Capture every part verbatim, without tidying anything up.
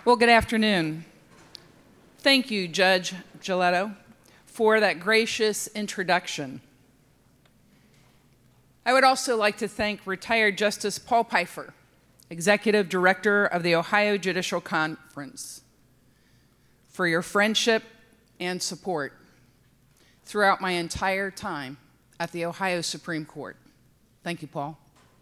Well, good afternoon. Thank you, Judge Giletto, for that gracious introduction. I would also like to thank retired Justice Paul Pfeiffer, Executive Director of the Ohio Judicial Conference, for your friendship and support throughout my entire time at the Ohio Supreme Court. Thank you, Paul.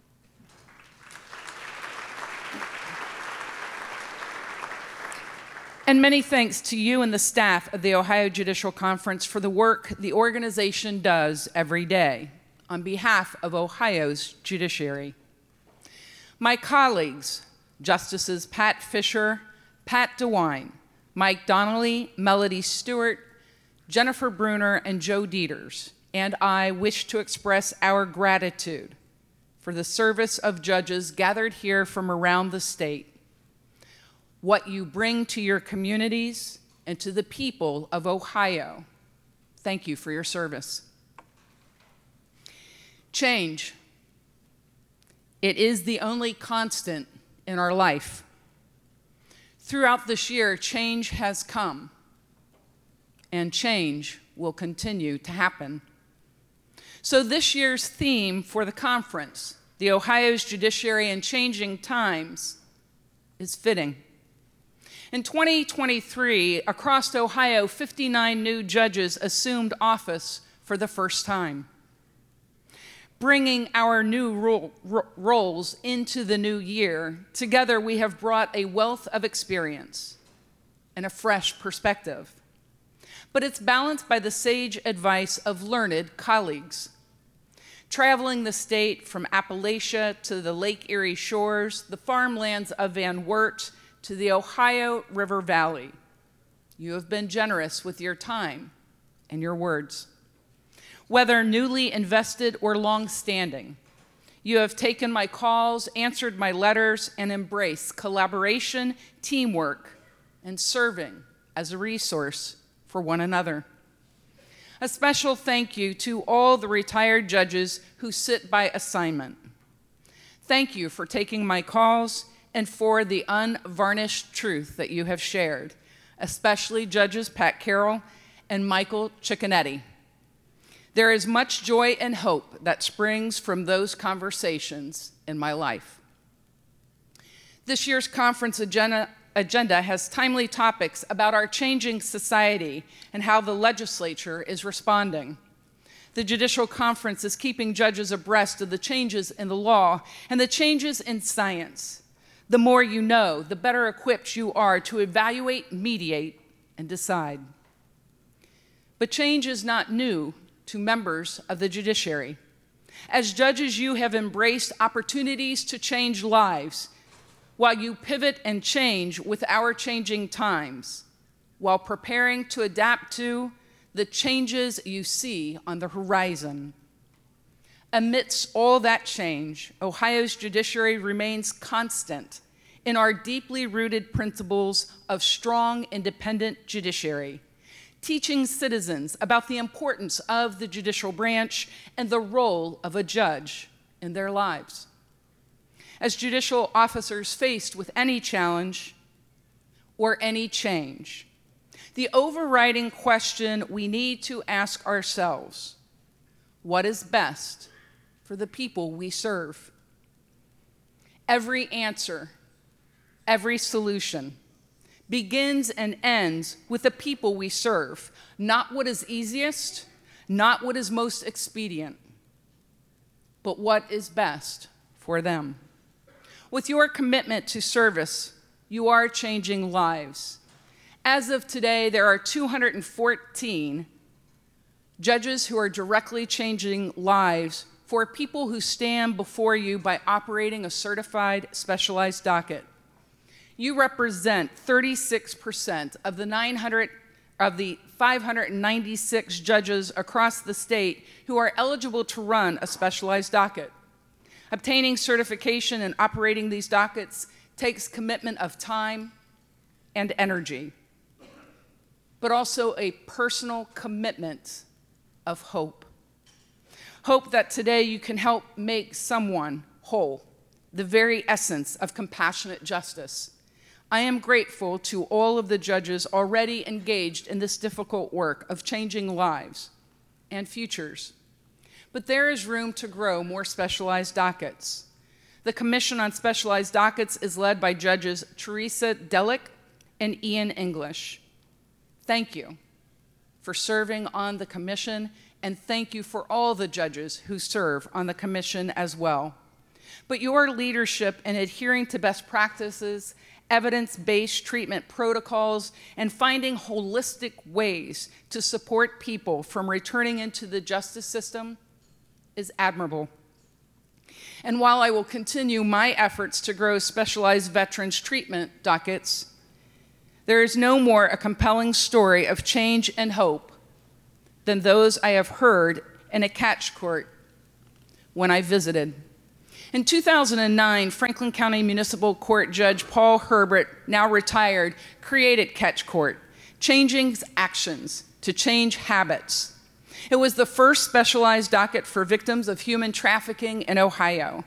And many thanks to you and the staff of the Ohio Judicial Conference for the work the organization does every day on behalf of Ohio's judiciary. My colleagues, Justices Pat Fisher, Pat DeWine, Mike Donnelly, Melody Stewart, Jennifer Bruner, and Joe Dieters, and I wish to express our gratitude for the service of judges gathered here from around the state, what you bring to your communities and to the people of Ohio. Thank you for your service. Change. It is the only constant in our life. Throughout this year, change has come, and change will continue to happen. So this year's theme for the conference, the Ohio's Judiciary in Changing Times, is fitting. In twenty twenty-three, across Ohio, fifty-nine new judges assumed office for the first time. Bringing our new role, ro- roles into the new year, together we have brought a wealth of experience and a fresh perspective. But it's balanced by the sage advice of learned colleagues. Traveling the state from Appalachia to the Lake Erie shores, the farmlands of Van Wert, to the Ohio River Valley, you have been generous with your time and your words. Whether newly invested or long-standing, you have taken my calls, answered my letters, and embraced collaboration, teamwork, and serving as a resource for one another. A special thank you to all the retired judges who sit by assignment. Thank you for taking my calls and for the unvarnished truth that you have shared, especially Judges Pat Carroll and Michael Cicconetti. There is much joy and hope that springs from those conversations in my life. This year's conference agenda, agenda has timely topics about our changing society and how the legislature is responding. The Judicial Conference is keeping judges abreast of the changes in the law and the changes in science. The more you know, the better equipped you are to evaluate, mediate, and decide. But change is not new to members of the judiciary. As judges, you have embraced opportunities to change lives while you pivot and change with our changing times, while preparing to adapt to the changes you see on the horizon. Amidst all that change, Ohio's judiciary remains constant in our deeply rooted principles of strong, independent judiciary, teaching citizens about the importance of the judicial branch and the role of a judge in their lives. As judicial officers faced with any challenge or any change, the overriding question we need to ask ourselves, what is best for the people we serve? Every answer, every solution begins and ends with the people we serve, not what is easiest, not what is most expedient, but what is best for them. With your commitment to service, you are changing lives. As of today, there are two hundred fourteen judges who are directly changing lives for people who stand before you by operating a certified specialized docket. You represent thirty-six percent of the nine hundred of the five hundred ninety-six judges across the state who are eligible to run a specialized docket. Obtaining certification and operating these dockets takes commitment of time and energy, but also a personal commitment of hope. Hope that today you can help make someone whole, the very essence of compassionate justice. I am grateful to all of the judges already engaged in this difficult work of changing lives and futures. But there is room to grow more specialized dockets. The Commission on Specialized Dockets is led by Judges Teresa Delick and Ian English. Thank you for serving on the Commission, and thank you for all the judges who serve on the Commission as well. But your leadership in adhering to best practices, evidence-based treatment protocols, and finding holistic ways to support people from returning into the justice system is admirable. And while I will continue my efforts to grow specialized veterans treatment dockets, there is no more a compelling story of change and hope than those I have heard in a catch court when I visited. In two thousand nine, Franklin County Municipal Court Judge Paul Herbert, now retired, created Catch Court, changing actions to change habits. It was the first specialized docket for victims of human trafficking in Ohio.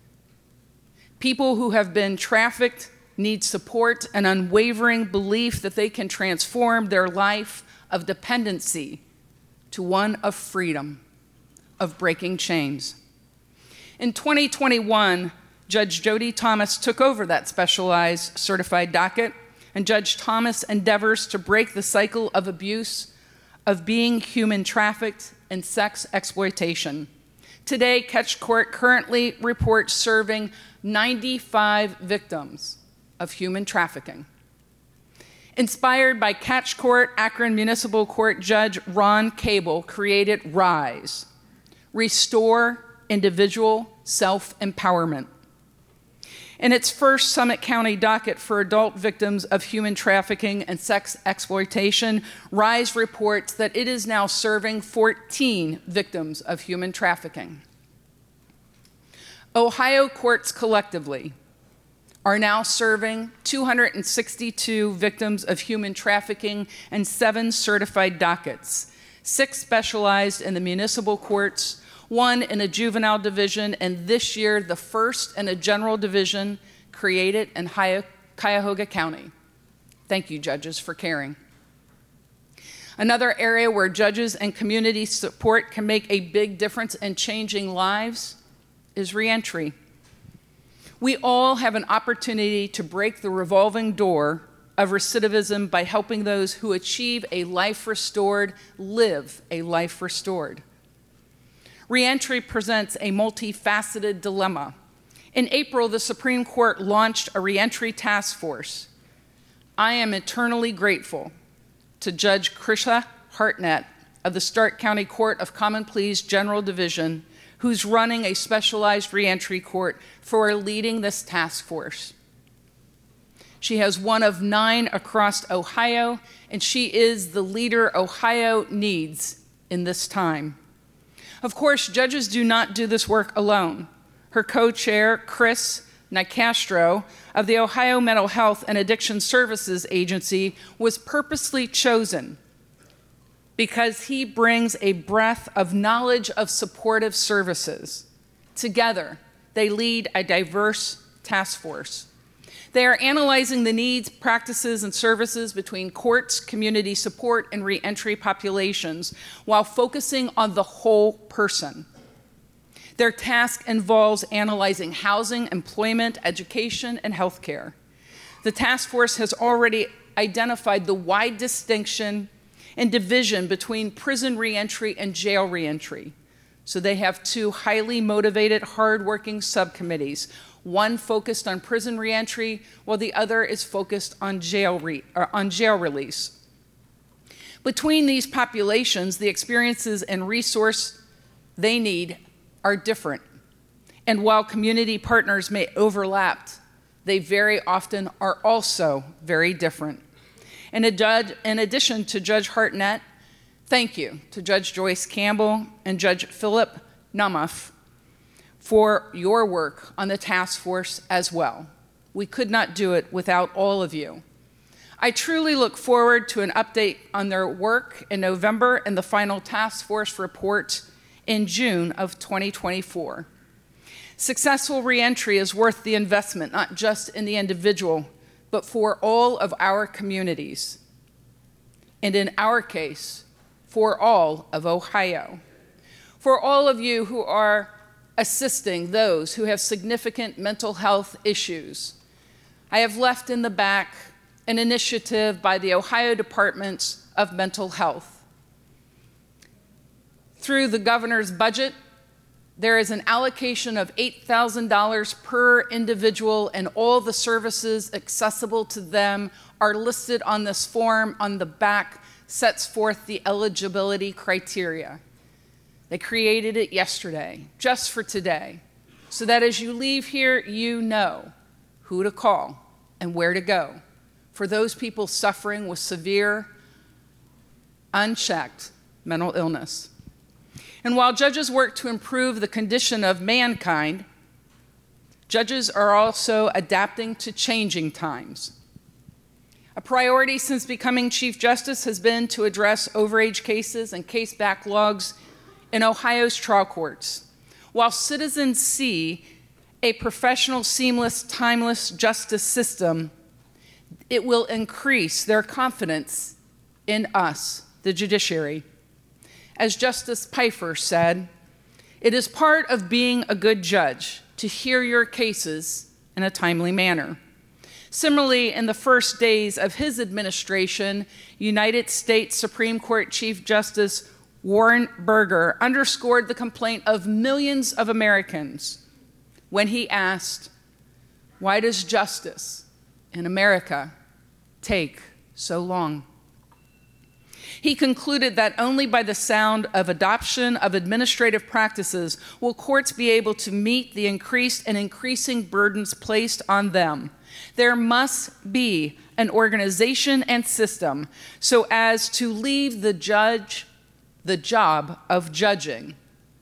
People who have been trafficked need support and unwavering belief that they can transform their life of dependency to one of freedom, of breaking chains. In twenty twenty-one, Judge Jody Thomas took over that specialized certified docket, and Judge Thomas endeavors to break the cycle of abuse, of being human trafficked, and sex exploitation. Today, Catch Court currently reports serving ninety-five victims of human trafficking. Inspired by Catch Court, Akron Municipal Court Judge Ron Cable created RISE, Restore Individual Self-Empowerment. In its first Summit County docket for adult victims of human trafficking and sex exploitation, RISE reports that it is now serving fourteen victims of human trafficking. Ohio courts collectively are now serving two hundred sixty-two victims of human trafficking and seven certified dockets, six specialized in the municipal courts, one in a juvenile division, and this year the first in a general division created in Cuyahoga County. Thank you, judges, for caring. Another area where judges and community support can make a big difference in changing lives is reentry. We all have an opportunity to break the revolving door of recidivism by helping those who achieve a life restored live a life restored. Reentry presents a multifaceted dilemma. In April, the Supreme Court launched a reentry task force. I am eternally grateful to Judge Krisha Hartnett of the Stark County Court of Common Pleas General Division, who's running a specialized reentry court, for leading this task force. She has one of nine across Ohio, and she is the leader Ohio needs in this time. Of course, judges do not do this work alone. Her co-chair, Chris Nicastro of the Ohio Mental Health and Addiction Services Agency, was purposely chosen because he brings a breadth of knowledge of supportive services. Together, they lead a diverse task force. They are analyzing the needs, practices, and services between courts, community support, and reentry populations while focusing on the whole person. Their task involves analyzing housing, employment, education, and healthcare. The task force has already identified the wide distinction and division between prison reentry and jail reentry. So they have two highly motivated, hardworking subcommittees, one focused on prison reentry, while the other is focused on jail, re or on jail release. Between these populations, the experiences and resource they need are different. And while community partners may overlap, they very often are also very different. In, a in addition to Judge Hartnett, thank you to Judge Joyce Campbell and Judge Philip Namath for your work on the task force as well. We could not do it without all of you. I truly look forward to an update on their work in November and the final task force report in June of twenty twenty-four. Successful reentry is worth the investment, not just in the individual, but for all of our communities. And in our case, for all of Ohio. For all of you who are assisting those who have significant mental health issues. I have left in the back an initiative by the Ohio Department of Mental Health. Through the governor's budget, there is an allocation of eight thousand dollars per individual, and all the services accessible to them are listed on this form on the back, sets forth the eligibility criteria. They created it yesterday, just for today, so that as you leave here, you know who to call and where to go for those people suffering with severe, unchecked mental illness. And while judges work to improve the condition of mankind, judges are also adapting to changing times. A priority since becoming Chief Justice has been to address overage cases and case backlogs in Ohio's trial courts. While citizens see a professional, seamless, timeless justice system, it will increase their confidence in us, the judiciary. As Justice Pfeiffer said, it is part of being a good judge to hear your cases in a timely manner. Similarly, in the first days of his administration, United States Supreme Court Chief Justice Warren Burger underscored the complaint of millions of Americans when he asked, "Why does justice in America take so long?" He concluded that only by the sound of adoption of administrative practices will courts be able to meet the increased and increasing burdens placed on them. There must be an organization and system so as to leave the judge the job of judging.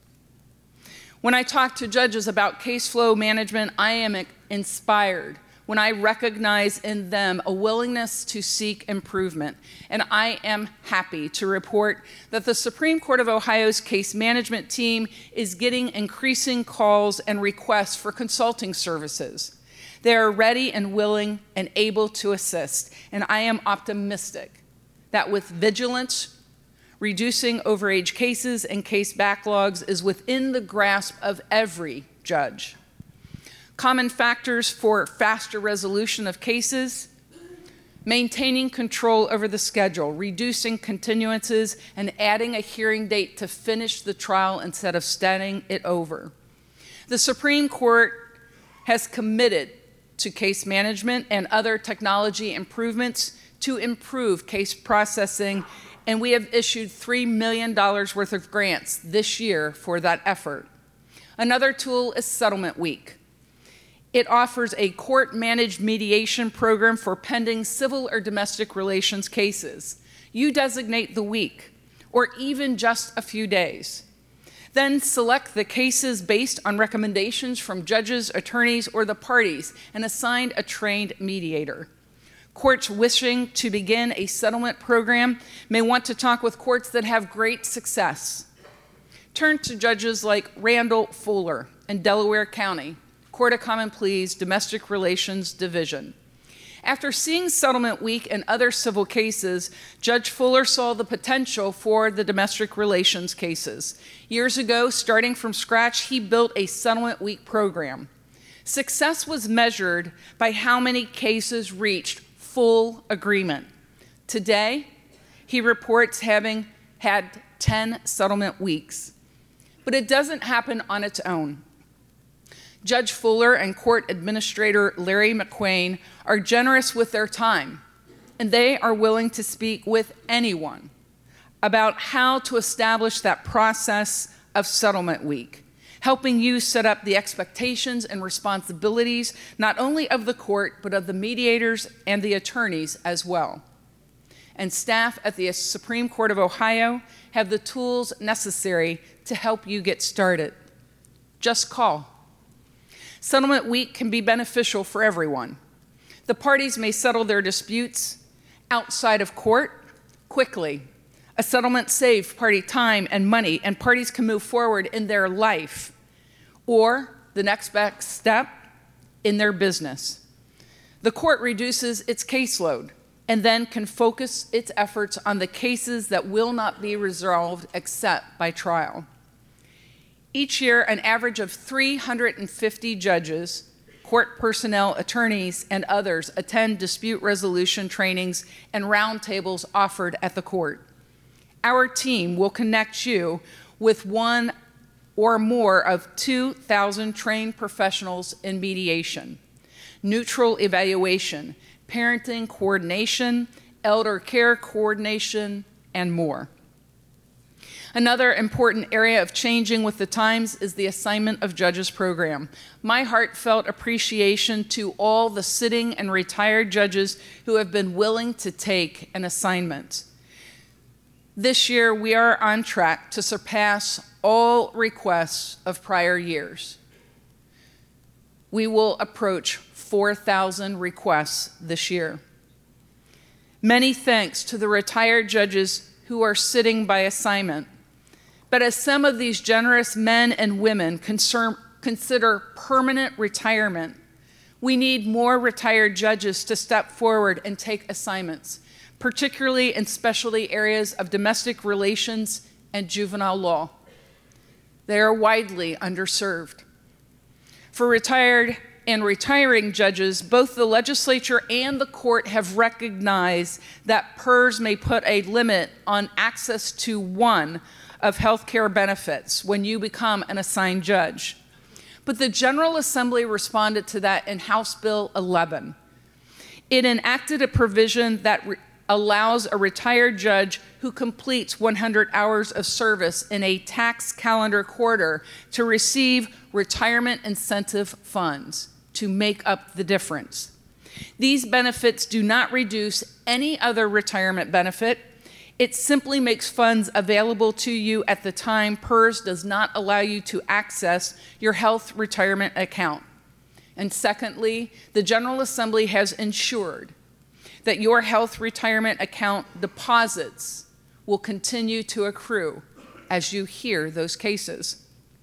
When I talk to judges about case flow management, I am inspired when I recognize in them a willingness to seek improvement. And I am happy to report that the Supreme Court of Ohio's case management team is getting increasing calls and requests for consulting services. They are ready and willing and able to assist. And I am optimistic that with vigilance, reducing overage cases and case backlogs is within the grasp of every judge. Common factors for faster resolution of cases: maintaining control over the schedule, reducing continuances, and adding a hearing date to finish the trial instead of starting it over. The Supreme Court has committed to case management and other technology improvements to improve case processing, and we have issued three million dollars worth of grants this year for that effort. Another tool is Settlement Week. It offers a court-managed mediation program for pending civil or domestic relations cases. You designate the week, or even just a few days. Then select the cases based on recommendations from judges, attorneys, or the parties, and assign a trained mediator. Courts wishing to begin a settlement program may want to talk with courts that have great success. Turn to judges like Randall Fuller in Delaware County, Court of Common Pleas, Domestic Relations Division. After seeing Settlement Week and other civil cases, Judge Fuller saw the potential for the domestic relations cases. Years ago, starting from scratch, he built a Settlement Week program. Success was measured by how many cases reached full agreement. Today, he reports having had ten settlement weeks. But it doesn't happen on its own. Judge Fuller and Court Administrator Larry McQuain are generous with their time, and they are willing to speak with anyone about how to establish that process of Settlement Week, helping you set up the expectations and responsibilities not only of the court, but of the mediators and the attorneys as well. And staff at the Supreme Court of Ohio have the tools necessary to help you get started. Just call. Settlement Week can be beneficial for everyone. The parties may settle their disputes outside of court quickly. A settlement saves party time and money, and parties can move forward in their life or the next best step in their business. The court reduces its caseload and then can focus its efforts on the cases that will not be resolved except by trial. Each year, an average of three hundred fifty judges, court personnel, attorneys, and others attend dispute resolution trainings and roundtables offered at the court. Our team will connect you with one or more of two thousand trained professionals in mediation, neutral evaluation, parenting coordination, elder care coordination, and more. Another important area of changing with the times is the assignment of judges program. My heartfelt appreciation to all the sitting and retired judges who have been willing to take an assignment. This year, we are on track to surpass all requests of prior years. We will approach four thousand requests this year. Many thanks to the retired judges who are sitting by assignment. But as some of these generous men and women concern, consider permanent retirement, we need more retired judges to step forward and take assignments, particularly in specialty areas of domestic relations and juvenile law. They are widely underserved. For retired and retiring judges, both the legislature and the court have recognized that P E R S may put a limit on access to one of health care benefits when you become an assigned judge. But the General Assembly responded to that in House Bill eleven. It enacted a provision that re- allows a retired judge who completes one hundred hours of service in a tax calendar quarter to receive retirement incentive funds to make up the difference. These benefits do not reduce any other retirement benefit. It simply makes funds available to you at the time P E R S does not allow you to access your health retirement account. And secondly, the General Assembly has ensured that your health retirement account deposits will continue to accrue as you hear those cases.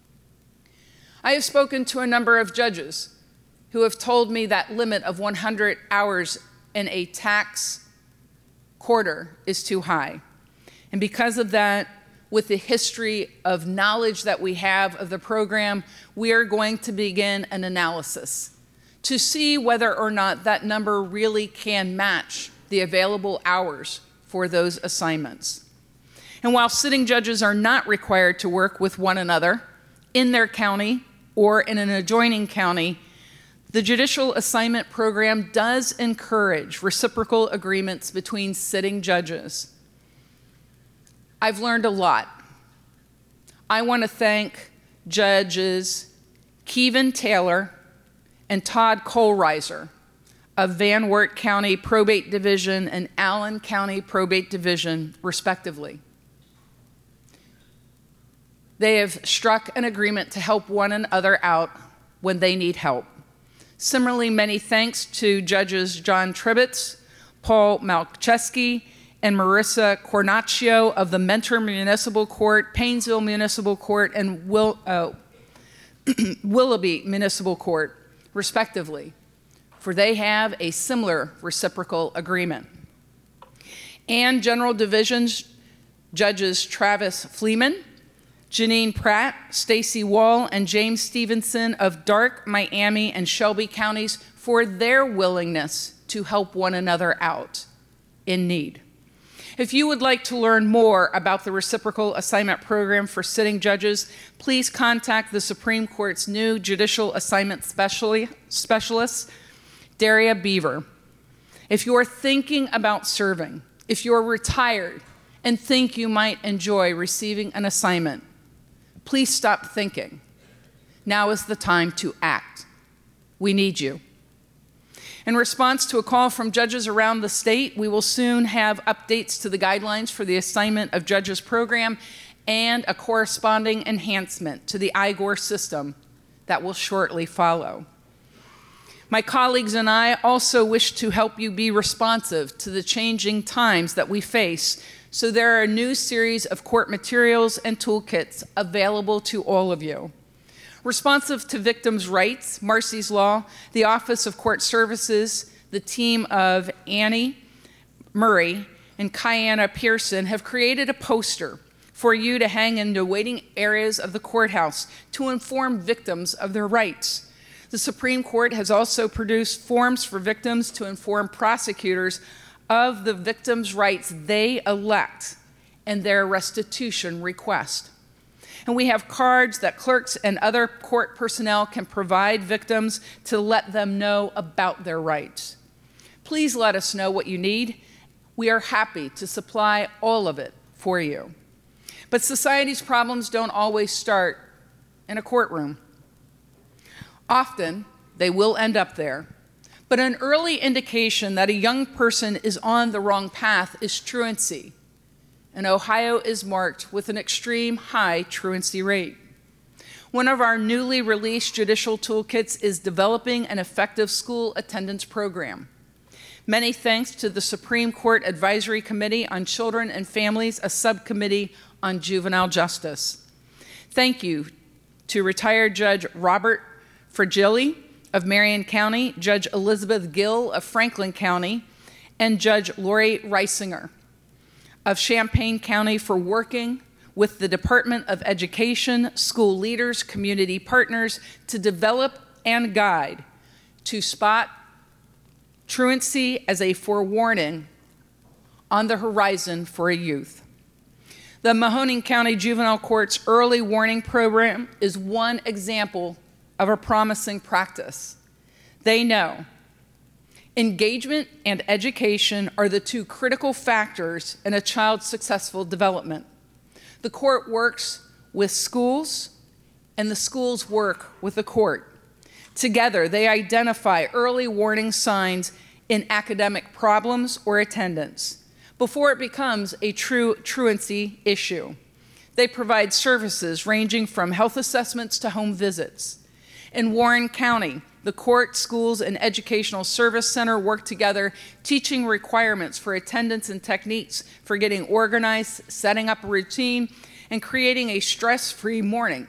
I have spoken to a number of judges who have told me that limit of one hundred hours in a tax quarter is too high. And because of that, with the history of knowledge that we have of the program, we are going to begin an analysis to see whether or not that number really can match the available hours for those assignments. And while sitting judges are not required to work with one another in their county or in an adjoining county, the Judicial Assignment Program does encourage reciprocal agreements between sitting judges. I've learned a lot. I want to thank Judges Kevin Taylor and Todd Kohlreiser of Van Wert County Probate Division and Allen County Probate Division, respectively. They have struck an agreement to help one another out when they need help. Similarly, many thanks to Judges John Tribitz, Paul Malcheski, and Marissa Cornacchio of the Mentor Municipal Court, Painesville Municipal Court, and Will, uh, Willoughby Municipal Court, respectively, for they have a similar reciprocal agreement. And General Divisions Judges Travis Fleeman, Janine Pratt, Stacy Wall, and James Stevenson of Darke, Miami, and Shelby counties for their willingness to help one another out in need. If you would like to learn more about the Reciprocal Assignment Program for sitting judges, please contact the Supreme Court's new Judicial Assignment Specialist, Daria Beaver. If you're thinking about serving, if you're retired and think you might enjoy receiving an assignment, please stop thinking. Now is the time to act. We need you. In response to a call from judges around the state, we will soon have updates to the guidelines for the assignment of judges program and a corresponding enhancement to the I G O R system that will shortly follow. My colleagues and I also wish to help you be responsive to the changing times that we face, so there are a new series of court materials and toolkits available to all of you. Responsive to victims' rights, Marsy's Law, the Office of Court Services, the team of Annie Murray and Kiana Pearson have created a poster for you to hang in the waiting areas of the courthouse to inform victims of their rights. The Supreme Court has also produced forms for victims to inform prosecutors of the victims' rights they elect and their restitution request. And we have cards that clerks and other court personnel can provide victims to let them know about their rights. Please let us know what you need. We are happy to supply all of it for you. But society's problems don't always start in a courtroom. Often, they will end up there. But an early indication that a young person is on the wrong path is truancy. And Ohio is marked with an extreme high truancy rate. One of our newly released judicial toolkits is developing an effective school attendance program. Many thanks to the Supreme Court Advisory Committee on Children and Families, a subcommittee on juvenile justice. Thank you to retired Judge Robert Fragili of Marion County, Judge Elizabeth Gill of Franklin County, and Judge Lori Reisinger of Champaign County for working with the Department of Education, school leaders, community partners to develop and guide to spot truancy as a forewarning on the horizon for a youth. The Mahoning County Juvenile Court's early warning program is one example of a promising practice. They know engagement and education are the two critical factors in a child's successful development. The court works with schools, and the schools work with the court. Together, they identify early warning signs in academic problems or attendance before it becomes a true truancy issue. They provide services ranging from health assessments to home visits. In Warren County, the court, schools, and educational service center work together, teaching requirements for attendance and techniques for getting organized, setting up a routine, and creating a stress-free morning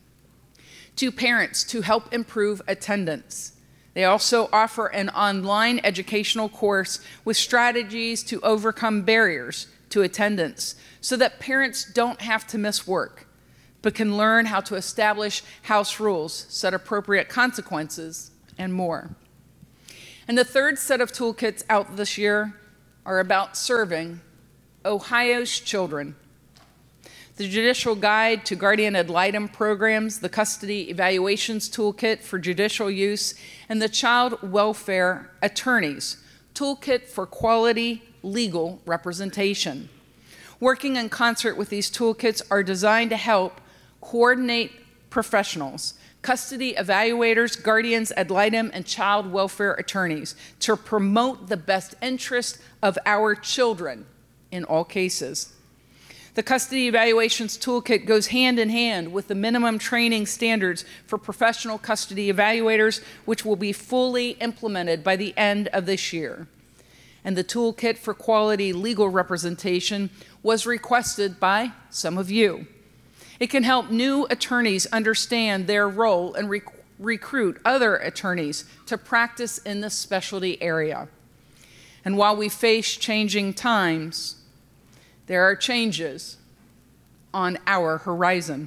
to parents to help improve attendance. They also offer an online educational course with strategies to overcome barriers to attendance so that parents don't have to miss work, but can learn how to establish house rules, set appropriate consequences, and more. And the third set of toolkits out this year are about serving Ohio's children. The Judicial Guide to Guardian Ad Litem programs, the Custody Evaluations Toolkit for Judicial Use, and the Child Welfare Attorneys Toolkit for Quality Legal Representation. Working in concert with these toolkits are designed to help coordinate professionals, custody evaluators, guardians ad litem, and child welfare attorneys to promote the best interest of our children in all cases. The Custody Evaluations Toolkit goes hand in hand with the minimum training standards for professional custody evaluators, which will be fully implemented by the end of this year. And the Toolkit for Quality Legal Representation was requested by some of you. It can help new attorneys understand their role and rec- recruit other attorneys to practice in this specialty area. And while we face changing times, there are changes on our horizon.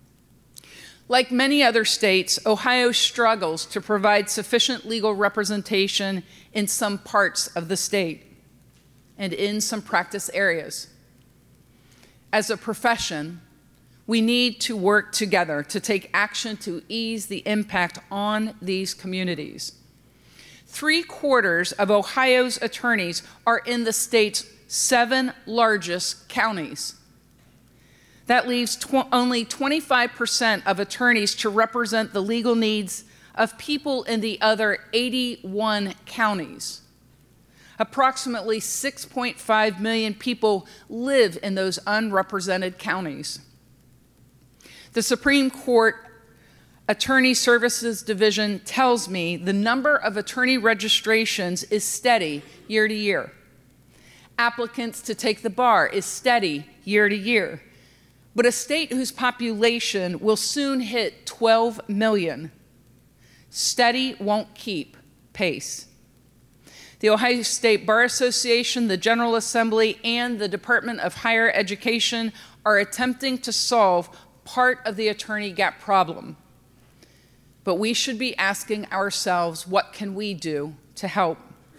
Like many other states, Ohio struggles to provide sufficient legal representation in some parts of the state and in some practice areas. As a profession, we need to work together to take action to ease the impact on these communities. Three quarters of Ohio's attorneys are in the state's seven largest counties. That leaves tw- only twenty-five percent of attorneys to represent the legal needs of people in the other eighty-one counties. Approximately six point five million people live in those unrepresented counties. The Supreme Court Attorney Services Division tells me the number of attorney registrations is steady year to year. Applicants to take the bar is steady year to year. But a state whose population will soon hit twelve million, steady won't keep pace. The Ohio State Bar Association, the General Assembly, and the Department of Higher Education are attempting to solve part of the attorney gap problem. But we should be asking ourselves, what can we do to help?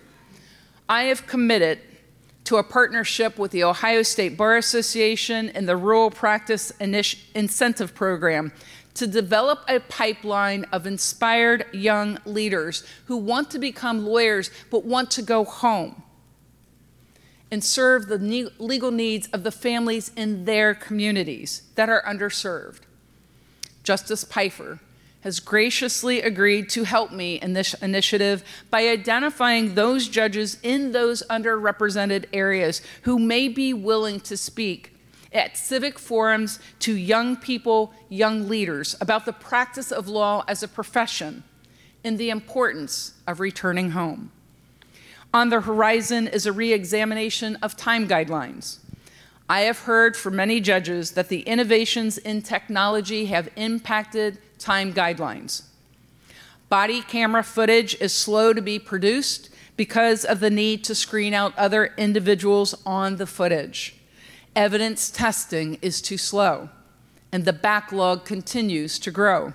I have committed to a partnership with the Ohio State Bar Association and the Rural Practice Initi- Incentive Program to develop a pipeline of inspired young leaders who want to become lawyers but want to go home and serve the ne- legal needs of the families in their communities that are underserved. Justice Pfeiffer has graciously agreed to help me in this initiative by identifying those judges in those underrepresented areas who may be willing to speak at civic forums to young people, young leaders, about the practice of law as a profession and the importance of returning home. On the horizon is a re-examination of time guidelines. I have heard from many judges that the innovations in technology have impacted time guidelines. Body camera footage is slow to be produced because of the need to screen out other individuals on the footage. Evidence testing is too slow, and the backlog continues to grow.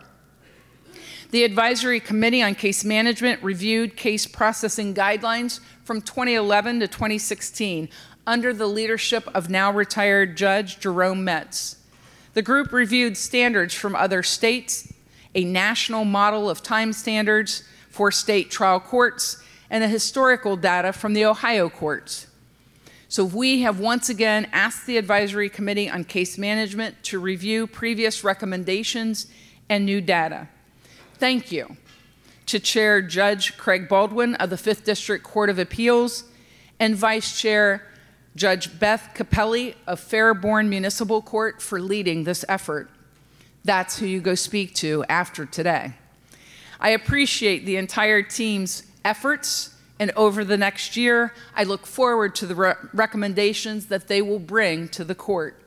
The Advisory Committee on Case Management reviewed case processing guidelines from twenty eleven to twenty sixteen under the leadership of now retired Judge Jerome Metz. The group reviewed standards from other states, a national model of time standards for state trial courts, and a historical data from the Ohio courts. So we have once again asked the Advisory Committee on Case Management to review previous recommendations and new data. Thank you to Chair Judge Craig Baldwin of the Fifth District Court of Appeals and Vice Chair Judge Beth Capelli of Fairborn Municipal Court for leading this effort. That's who you go speak to after today. I appreciate the entire team's efforts, and over the next year, I look forward to the re- recommendations that they will bring to the court.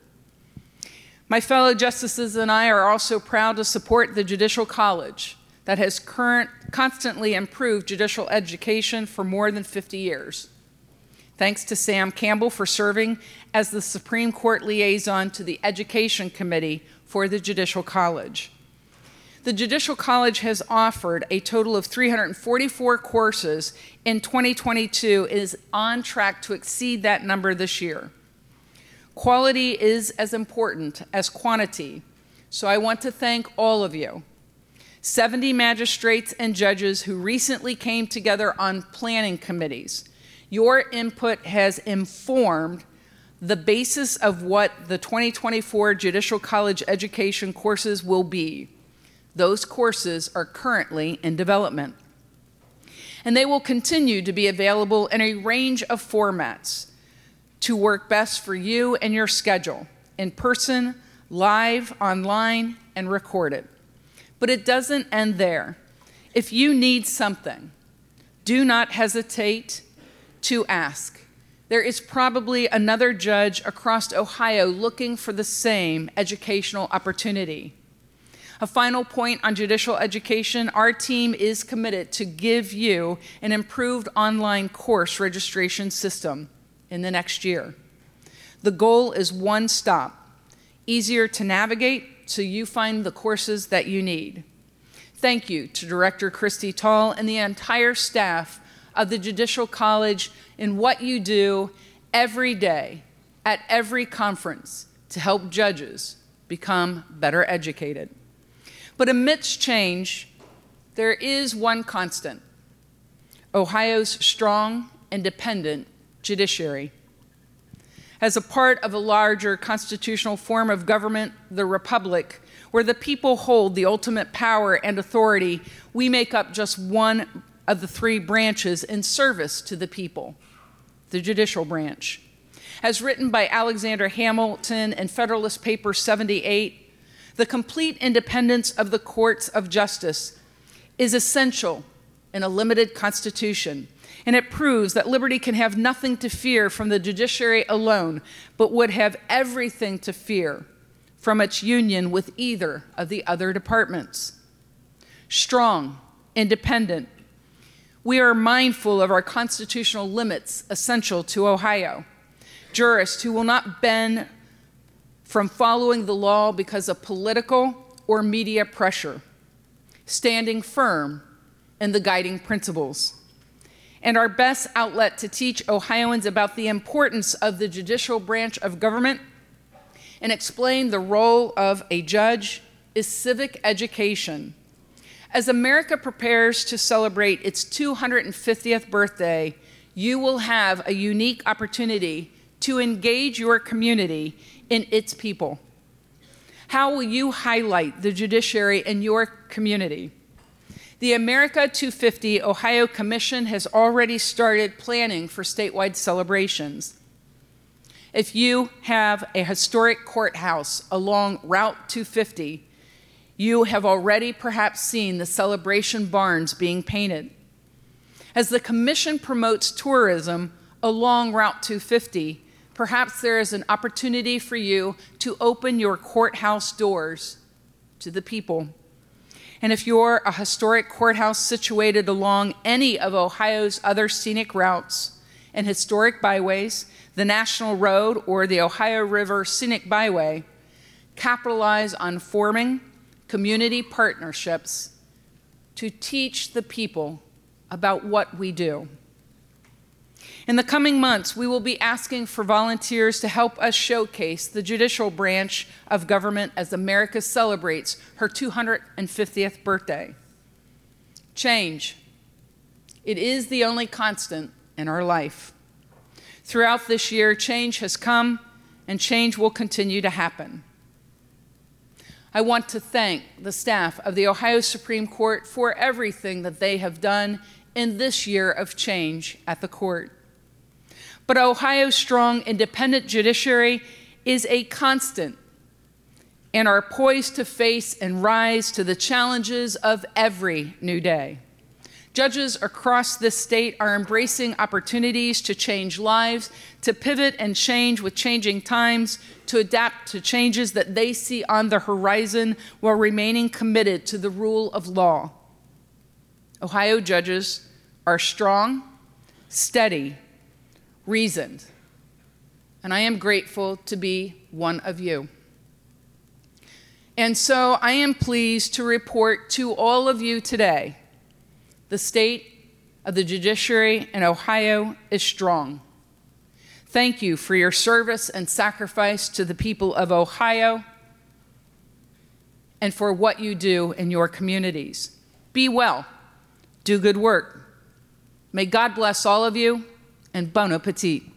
My fellow justices and I are also proud to support the Judicial College that has current, constantly improved judicial education for more than fifty years. Thanks to Sam Campbell for serving as the Supreme Court liaison to the Education Committee for the Judicial College. The Judicial College has offered a total of three hundred forty-four courses in twenty twenty-two and is on track to exceed that number this year. Quality is as important as quantity, so I want to thank all of you. seventy magistrates and judges who recently came together on planning committees. Your input has informed the basis of what the twenty twenty-four Judicial College education courses will be. Those courses are currently in development. And they will continue to be available in a range of formats to work best for you and your schedule, in person, live, online, and recorded. But it doesn't end there. If you need something, do not hesitate to ask. There is probably another judge across Ohio looking for the same educational opportunity. A final point on judicial education, our team is committed to give you an improved online course registration system in the next year. The goal is one stop, easier to navigate so you find the courses that you need. Thank you to Director Christy Tall and the entire staff of the Judicial College in what you do every day at every conference to help judges become better educated. But amidst change, there is one constant: Ohio's strong, independent judiciary. As a part of a larger constitutional form of government, the Republic, where the people hold the ultimate power and authority, we make up just one of the three branches in service to the people, the judicial branch. As written by Alexander Hamilton in Federalist Paper seventy-eight, the complete independence of the courts of justice is essential in a limited constitution, and it proves that liberty can have nothing to fear from the judiciary alone, but would have everything to fear from its union with either of the other departments. Strong, independent, We are mindful of our constitutional limits essential to Ohio. Jurists who will not bend from following the law because of political or media pressure, standing firm in the guiding principles. And our best outlet to teach Ohioans about the importance of the judicial branch of government and explain the role of a judge is civic education. As America prepares to celebrate its two hundred fiftieth birthday, you will have a unique opportunity to engage your community in its people. How will you highlight the judiciary in your community? The America two fifty Ohio Commission has already started planning for statewide celebrations. If you have a historic courthouse along Route two fifty, you have already perhaps seen the celebration barns being painted. As the Commission promotes tourism along Route two fifty, perhaps there is an opportunity for you to open your courthouse doors to the people. And if you're a historic courthouse situated along any of Ohio's other scenic routes and historic byways, the National Road or the Ohio River Scenic Byway, capitalize on forming community partnerships to teach the people about what we do. In the coming months, we will be asking for volunteers to help us showcase the judicial branch of government as America celebrates her two hundred fiftieth birthday. Change. It is the only constant in our life. Throughout this year, change has come and change will continue to happen. I want to thank the staff of the Ohio Supreme Court for everything that they have done in this year of change at the court. But Ohio's strong, independent judiciary is a constant and are poised to face and rise to the challenges of every new day. Judges across this state are embracing opportunities to change lives, to pivot and change with changing times, to adapt to changes that they see on the horizon while remaining committed to the rule of law. Ohio judges are strong, steady, reasoned, and I am grateful to be one of you. And so I am pleased to report to all of you today, the state of the judiciary in Ohio is strong. Thank you for your service and sacrifice to the people of Ohio and for what you do in your communities. Be well, do good work. May God bless all of you, and bon appetit.